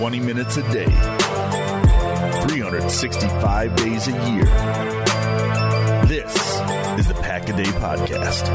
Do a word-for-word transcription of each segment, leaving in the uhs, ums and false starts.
twenty minutes a day, three hundred sixty-five days a year. This is the Pack a Day Podcast.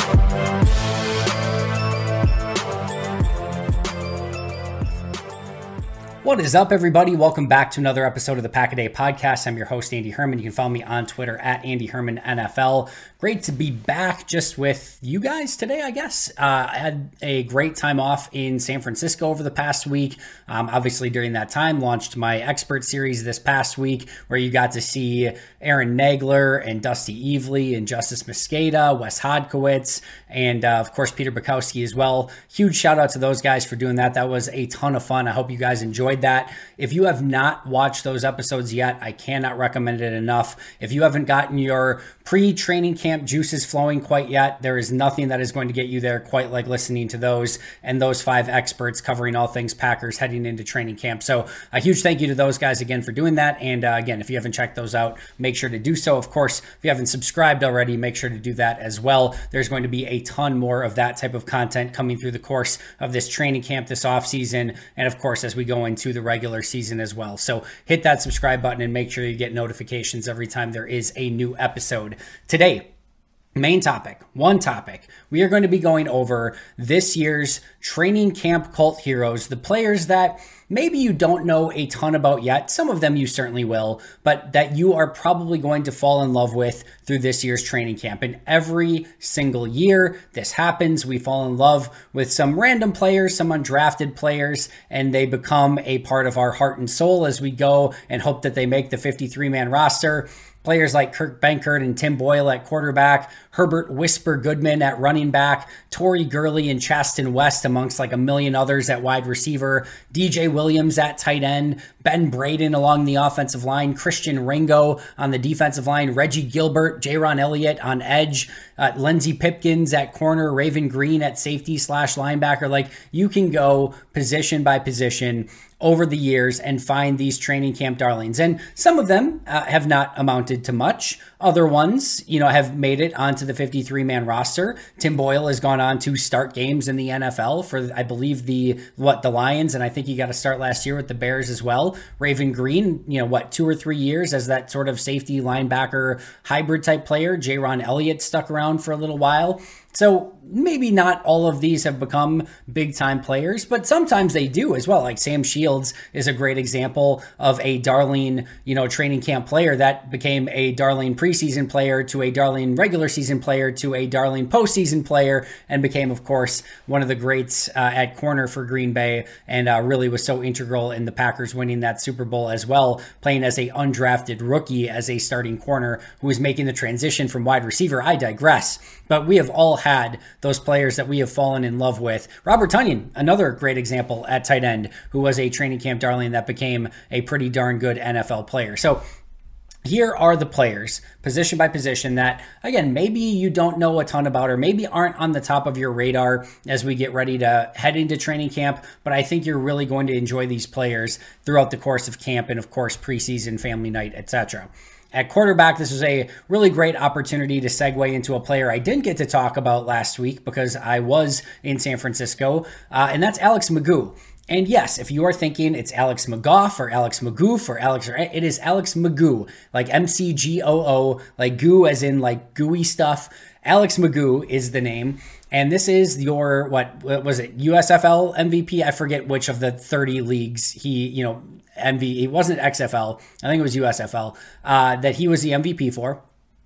What is up, everybody? Welcome back to another episode of the Pack a Day Podcast. I'm your host, Andy Herman. You can follow me on Twitter at Andy Herman N F L. Great to be back just with you guys today, I guess. Uh, I had a great time off in San Francisco over the past week. Um, obviously, during that time, launched my expert series this past week, where you got to see Aaron Nagler and Dusty Evely and Justice Mosqueda, Wes Hodkiewicz, and uh, of course, Peter Bukowski as well. Huge shout out to those guys for doing that. That was a ton of fun. I hope you guys enjoyed that. If you have not watched those episodes yet, I cannot recommend it enough. If you haven't gotten your pre-training camp juices flowing quite yet, there is nothing that is going to get you there quite like listening to those and those five experts covering all things Packers heading into training camp. So a huge thank you to those guys again for doing that. And uh, again, if you haven't checked those out, make sure to do so. Of course, if you haven't subscribed already, make sure to do that as well. There's going to be a ton more of that type of content coming through the course of this training camp this offseason. And of course, as we go into the regular season as well. So hit that subscribe button and make sure you get notifications every time there is a new episode. Today, main topic, one topic. We are going to be going over this year's training camp cult heroes, the players that maybe you don't know a ton about yet. Some of them you certainly will, but that you are probably going to fall in love with through this year's training camp. And every single year this happens. We fall in love with some random players, some undrafted players, and they become a part of our heart and soul as we go and hope that they make the fifty-three man roster. Players like Kurt Benkert and Tim Boyle at quarterback, Herbert Whisper Goodman at running back, Tory Gurley and Chaston West amongst like a million others at wide receiver, D J Williams at tight end, Ben Braden along the offensive line, Christian Ringo on the defensive line, Reggie Gilbert, Jaron Elliott on edge, uh, Lindsey Pipkins at corner, Raven Green at safety slash linebacker. Like, you can go position by position over the years and find these training camp darlings. And some of them uh, have not amounted to much. Other ones, you know, have made it onto the fifty-three man roster. Tim Boyle has gone on to start games in the N F L for, I believe, the, what, the Lions. And I think he got to start last year with the Bears as well. Raven Green, you know, what, two or three years as that sort of safety linebacker hybrid type player. Jaron Elliott stuck around for a little while. So maybe not all of these have become big time players, but sometimes they do as well. Like Sam Shields is a great example of a darling, you know, training camp player that became a darling preseason player to a darling regular season player to a darling postseason player and became, of course, one of the greats uh, at corner for Green Bay and uh, really was so integral in the Packers winning that Super Bowl as well, playing as a undrafted rookie as a starting corner who was making the transition from wide receiver. I digress, but we have all had those players that we have fallen in love with. Robert Tonyan, another great example at tight end, who was a training camp darling that became a pretty darn good N F L player. So here are the players, position by position, that, again, maybe you don't know a ton about or maybe aren't on the top of your radar as we get ready to head into training camp, but I think you're really going to enjoy these players throughout the course of camp and, of course, preseason, family night, et cetera. At quarterback, this was a really great opportunity to segue into a player I didn't get to talk about last week because I was in San Francisco, uh, and that's Alex McGough. And yes, if you are thinking it's Alex McGough or Alex McGoof or Alex, or it is Alex McGough, like M C G O O, like goo as in like gooey stuff. Alex McGough is the name. And this is your, what, what was it, U S F L M V P? I forget which of the thirty leagues he, you know, M V P, it wasn't X F L, I think it was U S F L, uh, that he was the M V P for.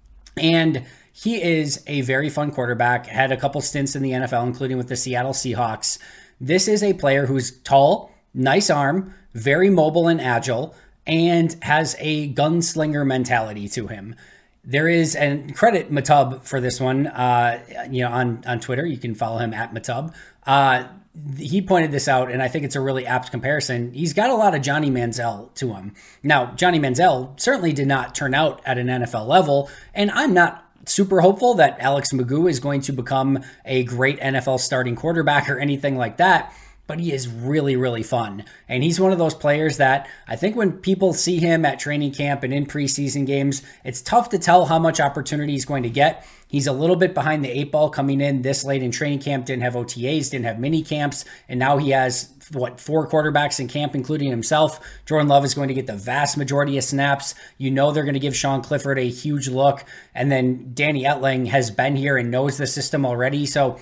And he is a very fun quarterback, had a couple stints in the N F L, including with the Seattle Seahawks. This is a player who's tall, nice arm, very mobile and agile, and has a gunslinger mentality to him. There is, and credit Matub for this one, uh, you know, on, on Twitter. You can follow him at Matub. Uh, he pointed this out, and I think it's a really apt comparison. He's got a lot of Johnny Manziel to him. Now, Johnny Manziel certainly did not turn out at an N F L level, and I'm not super hopeful that Alex McGough is going to become a great N F L starting quarterback or anything like that. but he is really, really fun. And he's one of those players that I think when people see him at training camp and in preseason games, it's tough to tell how much opportunity he's going to get. He's a little bit behind the eight ball coming in this late in training camp, didn't have O T As, didn't have mini camps, and now he has, what, four quarterbacks in camp, including himself. Jordan Love is going to get the vast majority of snaps. You know they're going to give Sean Clifford a huge look, and then Danny Etling has been here and knows the system already, so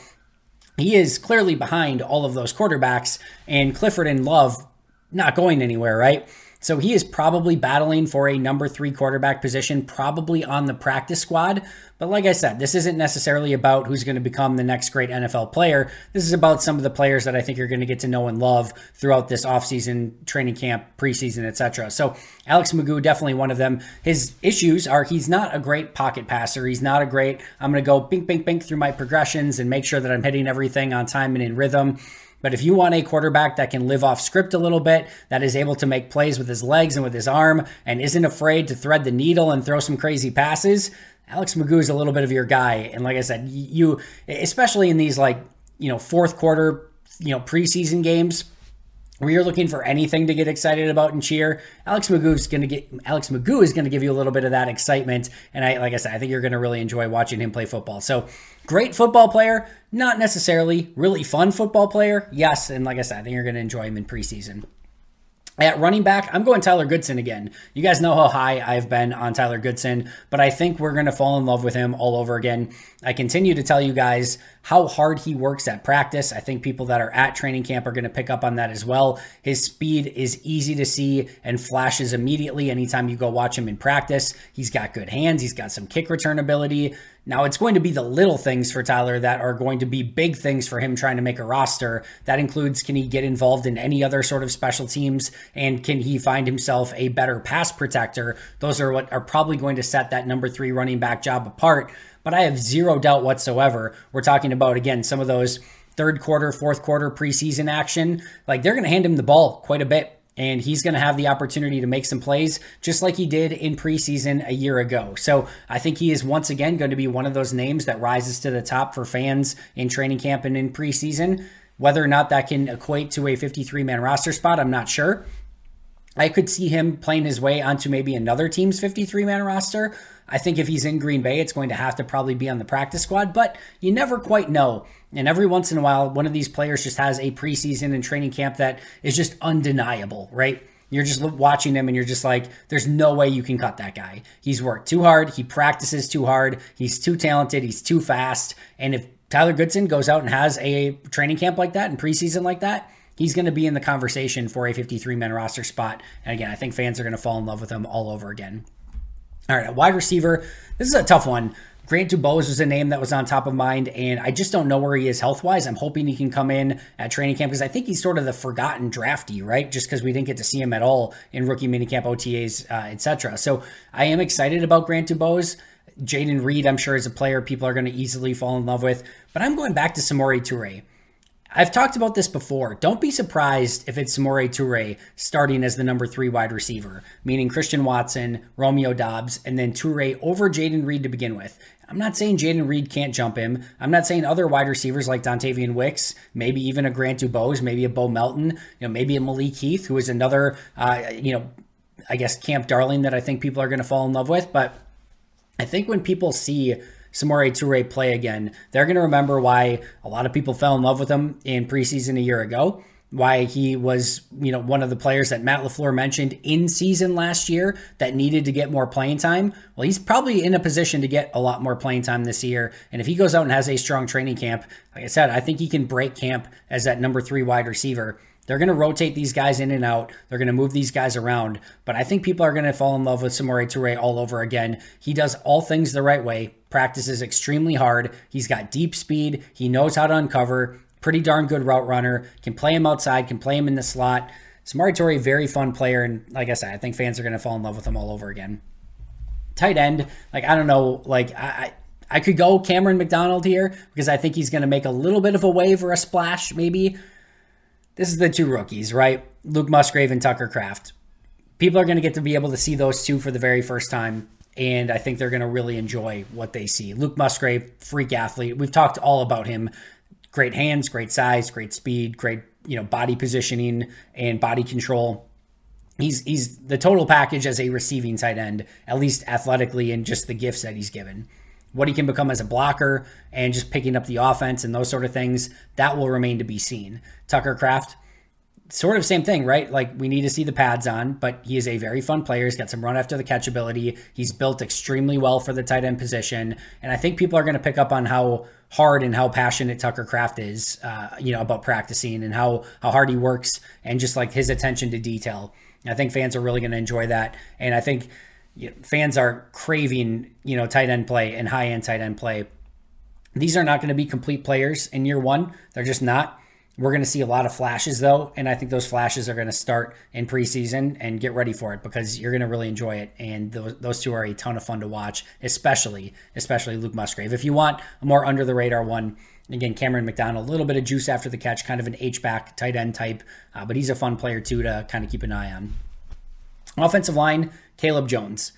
he is clearly behind all of those quarterbacks, and Clifford and Love not going anywhere, right? So he is probably battling for a number three quarterback position, probably on the practice squad. But like I said, this isn't necessarily about who's going to become the next great N F L player. This is about some of the players that I think you're going to get to know and love throughout this offseason, training camp, preseason, et cetera. So Alex McGough, definitely one of them. His issues are he's not a great pocket passer. He's not a great, I'm going to go bink, bink, bink through my progressions and make sure that I'm hitting everything on time and in rhythm. But if you want a quarterback that can live off script a little bit, that is able to make plays with his legs and with his arm, and isn't afraid to thread the needle and throw some crazy passes, Alex McGough is a little bit of your guy. And like I said, you, especially in these like, you know, fourth quarter, you know, preseason games where you're looking for anything to get excited about and cheer, Alex McGough is going to get Alex McGough is going to give you a little bit of that excitement. And I, like I said, I think you're going to really enjoy watching him play football. So great football player, not necessarily really fun football player. Yes. And like I said, I think you're going to enjoy him in preseason. At running back, I'm going Tyler Goodson again. You guys know how high I've been on Tyler Goodson, but I think we're going to fall in love with him all over again. I continue to tell you guys how hard he works at practice. I think people that are at training camp are going to pick up on that as well. His speed is easy to see and flashes immediately anytime you go watch him in practice. He's got good hands. He's got some kick return ability. Now, it's going to be the little things for Tyler that are going to be big things for him trying to make a roster. That includes, can he get involved in any other sort of special teams, and can he find himself a better pass protector? Those are what are probably going to set that number three running back job apart. But I have zero doubt whatsoever. We're talking about, again, some of those third quarter, fourth quarter preseason action. Like, they're going to hand him the ball quite a bit. And he's going to have the opportunity to make some plays just like he did in preseason a year ago. So I think he is once again going to be one of those names that rises to the top for fans in training camp and in preseason. Whether or not that can equate to a fifty-three man roster spot, I'm not sure. I could see him playing his way onto maybe another team's fifty-three man roster. I think if he's in Green Bay, it's going to have to probably be on the practice squad, but you never quite know. And every once in a while, one of these players just has a preseason and training camp that is just undeniable, right? You're just watching him and you're just like, there's no way you can cut that guy. He's worked too hard. He practices too hard. He's too talented. He's too fast. And if Tyler Goodson goes out and has a training camp like that and preseason like that, he's going to be in the conversation for a fifty-three man roster spot. And again, I think fans are going to fall in love with him all over again. All right, a wide receiver. This is a tough one. Grant Dubose was a name that was on top of mind, and I just don't know where he is health-wise. I'm hoping he can come in at training camp because I think he's sort of the forgotten draftee, right? Just because we didn't get to see him at all in rookie minicamp, O T As, uh, et cetera. So I am excited about Grant Dubose. Jaden Reed, I'm sure, is a player people are going to easily fall in love with. But I'm going back to Samori Toure. I've talked about this before. Don't be surprised if it's Samori Toure starting as the number three wide receiver, meaning Christian Watson, Romeo Doubs, and then Toure over Jaden Reed to begin with. I'm not saying Jaden Reed can't jump him. I'm not saying other wide receivers like Dontavian Wicks, maybe even a Grant Dubose, maybe a Bo Melton, you know, maybe a Malik Heath, who is another, uh, you know, I guess camp darling that I think people are going to fall in love with. But I think when people see Samori Toure play again, they're going to remember why a lot of people fell in love with him in preseason a year ago, why he was, you know, one of the players that Matt LaFleur mentioned in season last year that needed to get more playing time. Well, he's probably in a position to get a lot more playing time this year. And if he goes out and has a strong training camp, like I said, I think he can break camp as that number three wide receiver. They're going to rotate these guys in and out. They're going to move these guys around. But I think people are going to fall in love with Samori Toure all over again. He does all things the right way, practices extremely hard. He's got deep speed. He knows how to uncover. Pretty darn good route runner. Can play him outside. Can play him in the slot. Samori Toure, very fun player. And like I said, I think fans are going to fall in love with him all over again. Tight end, like, I don't know, like, I... I could go Cameron McDonald here because I think he's going to make a little bit of a wave or a splash, maybe. This is the two rookies, right? Luke Musgrave and Tucker Kraft. People are going to get to be able to see those two for the very first time, and I think they're going to really enjoy what they see. Luke Musgrave, freak athlete. We've talked all about him. Great hands, great size, great speed, great you know, body positioning and body control. He's he's the total package as a receiving tight end, at least athletically, and just the gifts that he's given. What he can become as a blocker and just picking up the offense and those sort of things, that will remain to be seen. Tucker Kraft, sort of same thing, right? Like, we need to see the pads on, but he is a very fun player. He's got some run after the catch ability. He's built extremely well for the tight end position. And I think people are going to pick up on how hard and how passionate Tucker Kraft is, uh, you know, about practicing and how, how hard he works and just like his attention to detail. I think fans are really going to enjoy that. And I think you know, fans are craving, you know, tight end play and high end tight end play. These are not going to be complete players in year one. They're just not. We're going to see a lot of flashes, though, and I think those flashes are going to start in preseason, and get ready for it because you're going to really enjoy it, and those, those two are a ton of fun to watch, especially especially Luke Musgrave. If you want a more under-the-radar one, again, Cameron McDonald, a little bit of juice after the catch, kind of an H-back tight end type, uh, but he's a fun player, too, to kind of keep an eye on. Offensive line, Caleb Jones.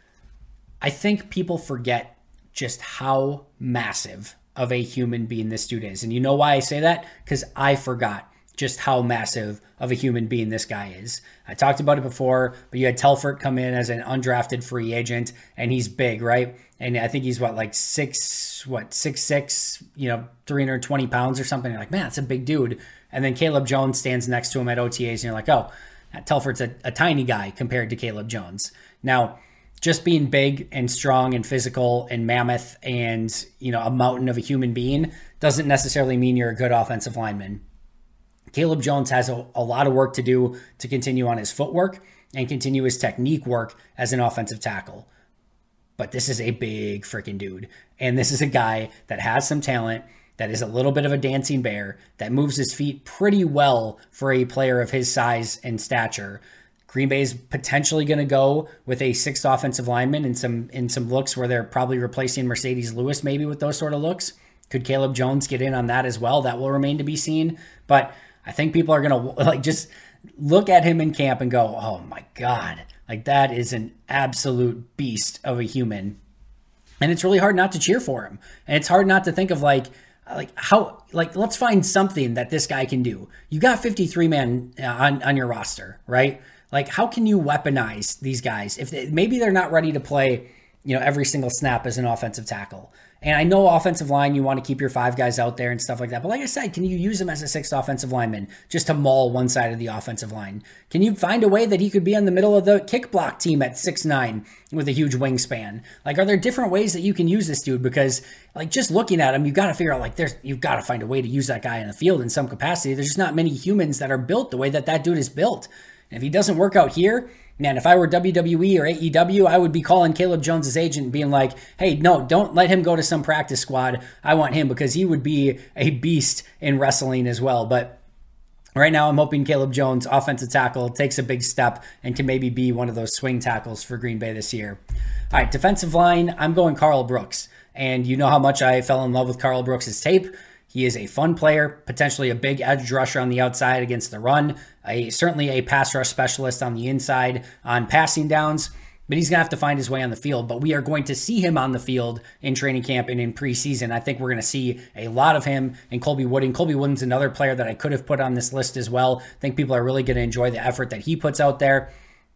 I think people forget just how massive of a human being this dude is. And you know why I say that? Because I forgot just how massive of a human being this guy is. I talked about it before, but you had Telfort come in as an undrafted free agent, and he's big, right? And I think he's what, like six, what, six, six, you know, three hundred twenty pounds or something. You're like, man, that's a big dude. And then Caleb Jones stands next to him at O T As, and you're like, oh, Telfort's a, a tiny guy compared to Caleb Jones. Now, just being big and strong and physical and mammoth and, you know, a mountain of a human being doesn't necessarily mean you're a good offensive lineman. Caleb Jones has a, a lot of work to do to continue on his footwork and continue his technique work as an offensive tackle. But this is a big freaking dude. And this is a guy that has some talent, that is a little bit of a dancing bear, that moves his feet pretty well for a player of his size and stature. Green Bay is potentially going to go with a sixth offensive lineman in some in some looks where they're probably replacing Mercedes Lewis maybe with those sort of looks. Could Caleb Jones get in on that as well? That will remain to be seen. But I think people are going to like just look at him in camp and go, oh my God, like that is an absolute beast of a human. And it's really hard not to cheer for him. And it's hard not to think of like, like how, like, let's find something that this guy can do. You got fifty-three man on, on your roster, right? Like, how can you weaponize these guys if they, maybe they're not ready to play, you know, every single snap as an offensive tackle? And I know offensive line, you want to keep your five guys out there and stuff like that. But like I said, can you use him as a sixth offensive lineman just to maul one side of the offensive line? Can you find a way that he could be in the middle of the kick block team at six nine with a huge wingspan? Like, are there different ways that you can use this dude? Because like just looking at him, you've got to figure out like there's, you've got to find a way to use that guy in the field in some capacity. There's just not many humans that are built the way that that dude is built. And if he doesn't work out here, man, if I were W W E or A E W, I would be calling Caleb Jones' agent and being like, hey, no, don't let him go to some practice squad. I want him because he would be a beast in wrestling as well. But right now I'm hoping Caleb Jones, offensive tackle, takes a big step and can maybe be one of those swing tackles for Green Bay this year. All right, defensive line, I'm going Karl Brooks. And you know how much I fell in love with Karl Brooks' tape. He is a fun player, potentially a big edge rusher on the outside against the run, a, certainly a pass rush specialist on the inside on passing downs, but he's going to have to find his way on the field. But we are going to see him on the field in training camp and in preseason. I think we're going to see a lot of him and Colby Wooden. Colby Wooden's another player that I could have put on this list as well. I think people are really going to enjoy the effort that he puts out there.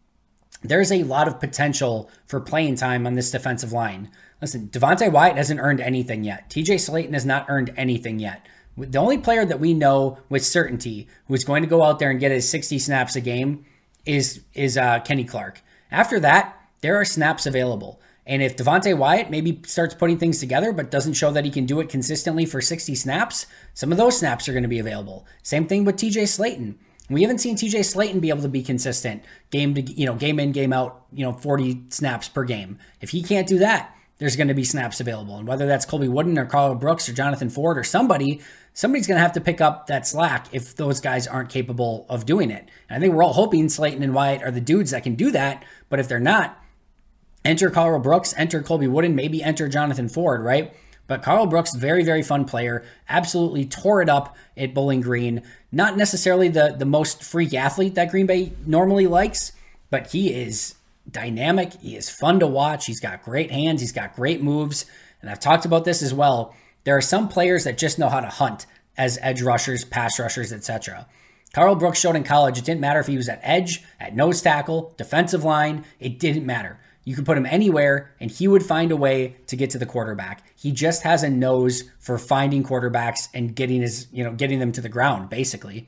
There's a lot of potential for playing time on this defensive line. Listen, Devonte Wyatt hasn't earned anything yet. T J Slaton has not earned anything yet. The only player that we know with certainty who is going to go out there and get his sixty snaps a game is is uh, Kenny Clark. After that, there are snaps available. And if Devonte Wyatt maybe starts putting things together but doesn't show that he can do it consistently for sixty snaps, some of those snaps are going to be available. Same thing with T J Slaton. We haven't seen T J Slaton be able to be consistent game to, you know, game in, game out, you know, forty snaps per game. If he can't do that, there's going to be snaps available. And whether that's Colby Wooden or Karl Brooks or Jonathan Ford or somebody, somebody's going to have to pick up that slack if those guys aren't capable of doing it. And I think we're all hoping Slaton and Wyatt are the dudes that can do that. But if they're not, enter Karl Brooks, enter Colby Wooden, maybe enter Jonathan Ford, right? But Karl Brooks, very, very fun player, absolutely tore it up at Bowling Green. Not necessarily the, the most freak athlete that Green Bay normally likes, but he is dynamic. He is fun to watch. He's got great hands. He's got great moves. And I've talked about this as well. There are some players that just know how to hunt as edge rushers, pass rushers, et cetera. Karl Brooks showed in college it didn't matter if he was at edge, at nose tackle, defensive line. It didn't matter. You could put him anywhere, and he would find a way to get to the quarterback. He just has a nose for finding quarterbacks and getting his, you know, getting them to the ground, basically.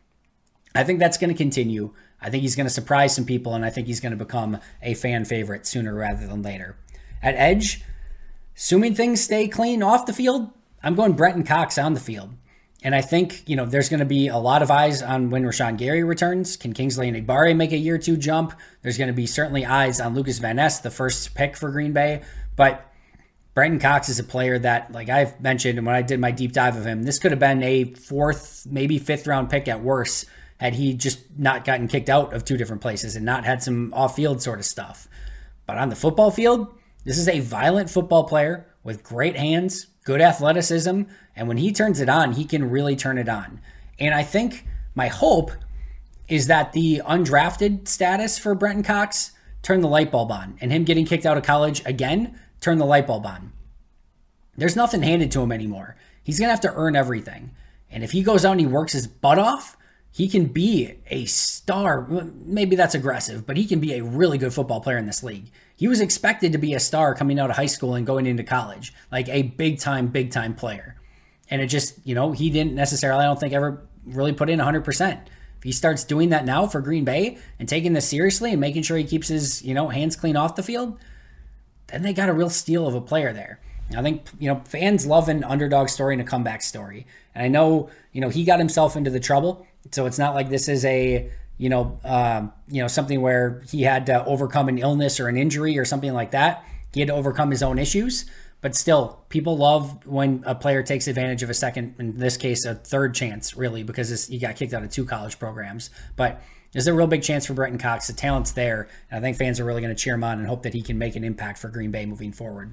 I think that's going to continue. I think he's going to surprise some people, and I think he's going to become a fan favorite sooner rather than later. At edge, assuming things stay clean off the field, I'm going Brenton Cox on the field. And I think, you know, there's going to be a lot of eyes on when Rashawn Gary returns. Can Kingsley Enagbare make a year two jump? There's going to be certainly eyes on Lucas Van Ness, the first pick for Green Bay. But Brenton Cox is a player that, like I've mentioned, and when I did my deep dive of him, this could have been a fourth, maybe fifth round pick at worst had he just not gotten kicked out of two different places and not had some off-field sort of stuff. But on the football field, this is a violent football player with great hands, good athleticism, and when he turns it on, he can really turn it on. And I think my hope is that the undrafted status for Brenton Cox turned the light bulb on, and him getting kicked out of college again turned the light bulb on. There's nothing handed to him anymore. He's going to have to earn everything. And if he goes out and he works his butt off, he can be a star. Maybe that's aggressive, but he can be a really good football player in this league. He was expected to be a star coming out of high school and going into college, like a big time, big time player. And it just, you know, he didn't necessarily, I don't think, ever really put in one hundred percent. If he starts doing that now for Green Bay and taking this seriously and making sure he keeps his, you know, hands clean off the field, then they got a real steal of a player there. I think, you know, fans love an underdog story and a comeback story. And I know, you know, he got himself into the trouble. So it's not like this is a, you know, um, you know, something where he had to overcome an illness or an injury or something like that. He had to overcome his own issues. But still, people love when a player takes advantage of a second, in this case, a third chance, really, because he got kicked out of two college programs. But there's a real big chance for Brenton Cox. The talent's there, and I think fans are really going to cheer him on and hope that he can make an impact for Green Bay moving forward.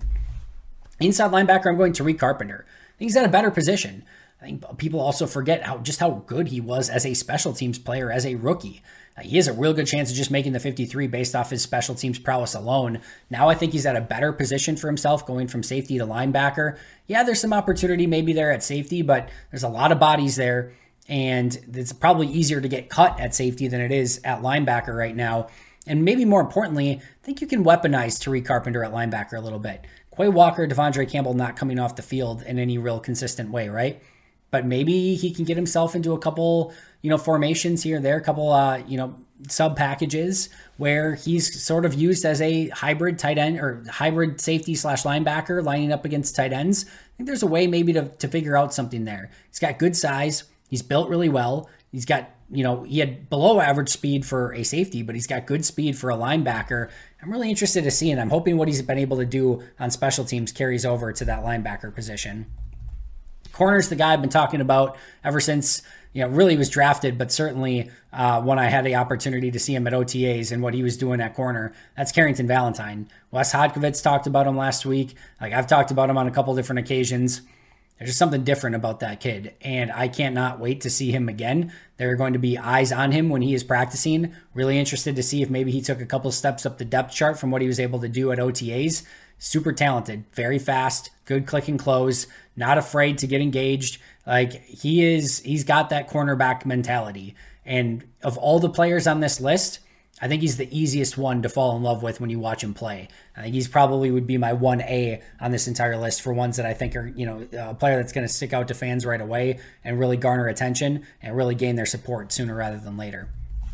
Inside linebacker, I'm going Tariq Carpenter. I think he's at a better position. I think people also forget how just how good he was as a special teams player as a rookie. Uh, he has a real good chance of just making the fifty-three based off his special teams prowess alone. Now I think he's at a better position for himself going from safety to linebacker. Yeah, there's some opportunity maybe there at safety, but there's a lot of bodies there, and it's probably easier to get cut at safety than it is at linebacker right now. And maybe more importantly, I think you can weaponize Tariq Carpenter at linebacker a little bit. Quay Walker, Devondre Campbell not coming off the field in any real consistent way, right? But maybe he can get himself into a couple, you know, formations here and there, a couple, uh, you know, sub packages where he's sort of used as a hybrid tight end or hybrid safety slash linebacker lining up against tight ends. I think there's a way maybe to, to figure out something there. He's got good size. He's built really well. He's got, you know, he had below average speed for a safety, but he's got good speed for a linebacker. I'm really interested to see, and I'm hoping what he's been able to do on special teams carries over to that linebacker position. Corner's the guy I've been talking about ever since, you know, really was drafted, but certainly uh, when I had the opportunity to see him at O T As and what he was doing at corner. That's Carrington Valentine. Wes Hodkiewicz talked about him last week. Like I've talked about him on a couple different occasions. There's just something different about that kid, and I cannot wait to see him again. There are going to be eyes on him when he is practicing. Really interested to see if maybe he took a couple steps up the depth chart from what he was able to do at O T As. Super talented, very fast, good click and close, not afraid to get engaged. Like he is, he's got that cornerback mentality. And of all the players on this list, I think he's the easiest one to fall in love with when you watch him play. I think he's probably would be my one A on this entire list for ones that I think are, you know, a player that's going to stick out to fans right away and really garner attention and really gain their support sooner rather than later.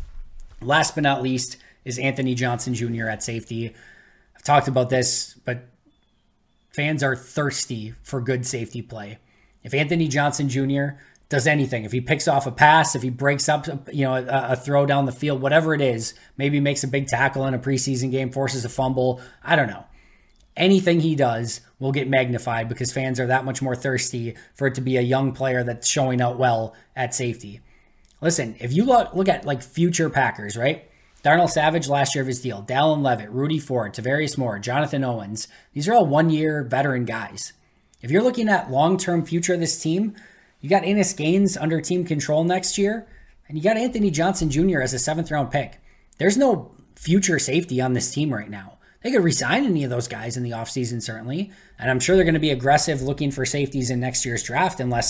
Last but not least is Anthony Johnson Junior at safety. I've talked about this, but fans are thirsty for good safety play. If Anthony Johnson Junior does anything, if he picks off a pass, if he breaks up, you know, a, a throw down the field, whatever it is, maybe makes a big tackle in a preseason game, forces a fumble, I don't know. Anything he does will get magnified because fans are that much more thirsty for it to be a young player that's showing out well at safety. Listen, if you look, look at like future Packers, right? Darnell Savage last year of his deal, Dallin Levitt, Rudy Ford, Tavarius Moore, Jonathan Owens. These are all one-year veteran guys. If you're looking at long-term future of this team, you got Ennis Gaines under team control next year, and you got Anthony Johnson Junior as a seventh-round pick. There's no future safety on this team right now. They could resign any of those guys in the offseason, certainly, and I'm sure they're going to be aggressive looking for safeties in next year's draft unless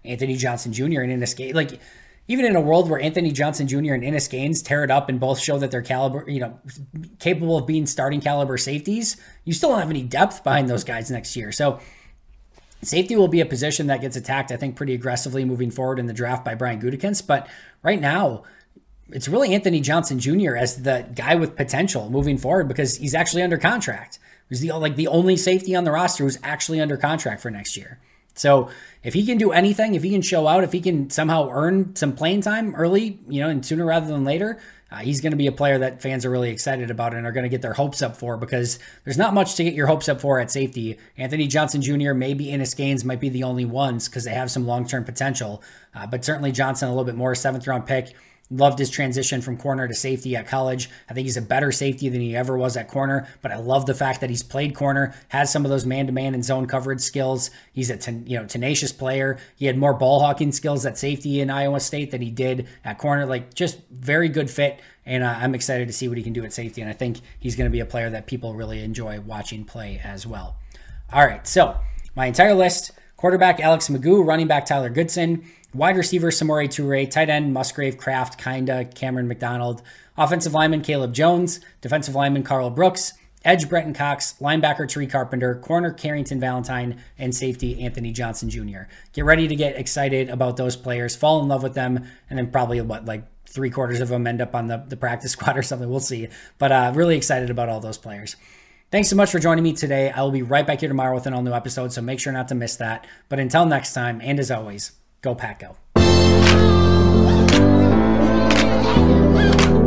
Anthony Johnson Junior and Innis Gaines. Like, even in a world where Anthony Johnson Junior and Innis Gaines tear it up and both show that they're caliber, you know, capable of being starting caliber safeties, you still don't have any depth behind those guys next year. So safety will be a position that gets attacked, I think, pretty aggressively moving forward in the draft by Brian Gutekunst. But right now, it's really Anthony Johnson Junior as the guy with potential moving forward because he's actually under contract. He's the like the only safety on the roster who's actually under contract for next year. So if he can do anything, if he can show out, if he can somehow earn some playing time early, you know, and sooner rather than later, uh, he's going to be a player that fans are really excited about and are going to get their hopes up for because there's not much to get your hopes up for at safety. Anthony Johnson Junior, maybe Innis Gaines might be the only ones because they have some long-term potential, uh, but certainly Johnson a little bit more, seventh round pick. Loved his transition from corner to safety at college. I think he's a better safety than he ever was at corner, but I love the fact that he's played corner, has some of those man-to-man and zone coverage skills. He's a ten, you know tenacious player. He had more ball hawking skills at safety in Iowa State than he did at corner. Like, just very good fit, and uh, I'm excited to see what he can do at safety, and I think he's going to be a player that people really enjoy watching play as well. All right, so my entire list: quarterback Alex Magoo, running back Tyler Goodson, wide receiver Samori Toure, tight end Musgrave, Kraft, Kinda, Cameron McDonald, offensive lineman Caleb Jones, defensive lineman Carl Brooks, edge Brenton Cox, linebacker Tariq Carpenter, corner Carrington Valentine, and safety Anthony Johnson Junior Get ready to get excited about those players, fall in love with them, and then probably what like three quarters of them end up on the, the practice squad or something. We'll see. But uh, really excited about all those players. Thanks so much for joining me today. I will be right back here tomorrow with an all-new episode, so make sure not to miss that. But until next time, and as always, go Pack Go.